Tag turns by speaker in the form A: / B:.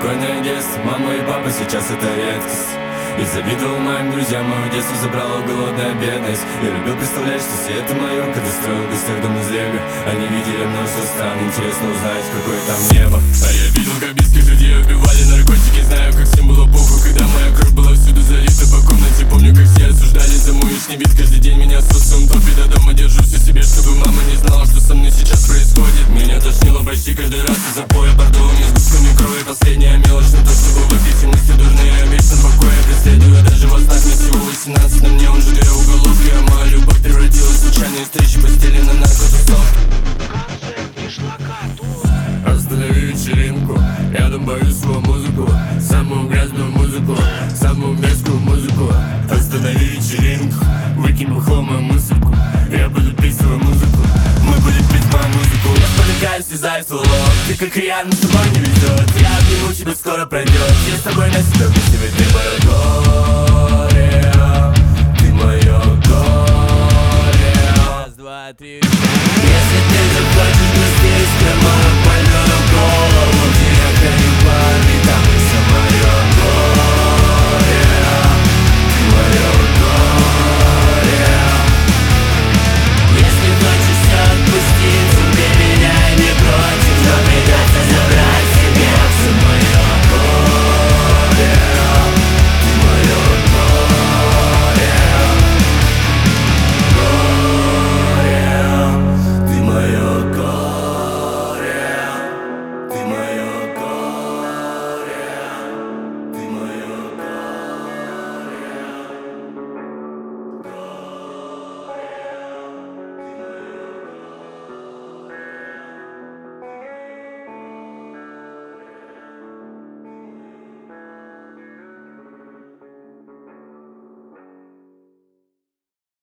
A: Спокойное детство, мама и папа, сейчас это редкость. И завидовал моим друзьям, мое детство забрала голодная бедность. Я любил представлять, что все это мое, когда строил в гостях дом из лего. Они видели множество стран, интересно узнать, какое там небо. А я видел, как близких людей убивали наркотики. Знаю, как всем было похуй, когда моя кровь была всюду залита по комнате. Помню, как все осуждали за мой внешний вид. Каждый день меня социум топит, до дома держу все себе, чтобы мама не знала, что со мной сейчас происходит. Меня тошнило почти каждый раз из запоя бордовыми сгустками крови. Последняя мелочь на то, чтобы выпить, и мысли дурные о вечном покое преследую. Даже во снах мне всего 18, на мне уже 2 уголовки. А моя любовь превратилась в случайные встречи, постели на наркотусовки. Останови вечеринку, рядом бою свою музыку, самую грязную музыку, самую мерзкую музыку. Останови вечеринку, выкинь бухломую музыку, я буду петь свою музыку, мы будем петь мою музыку. Я спотыкаюсь, слезаю с улов, ты как я, но с тобой не везет. Я обниму тебя, скоро пройдет, я с тобой на себя вместе.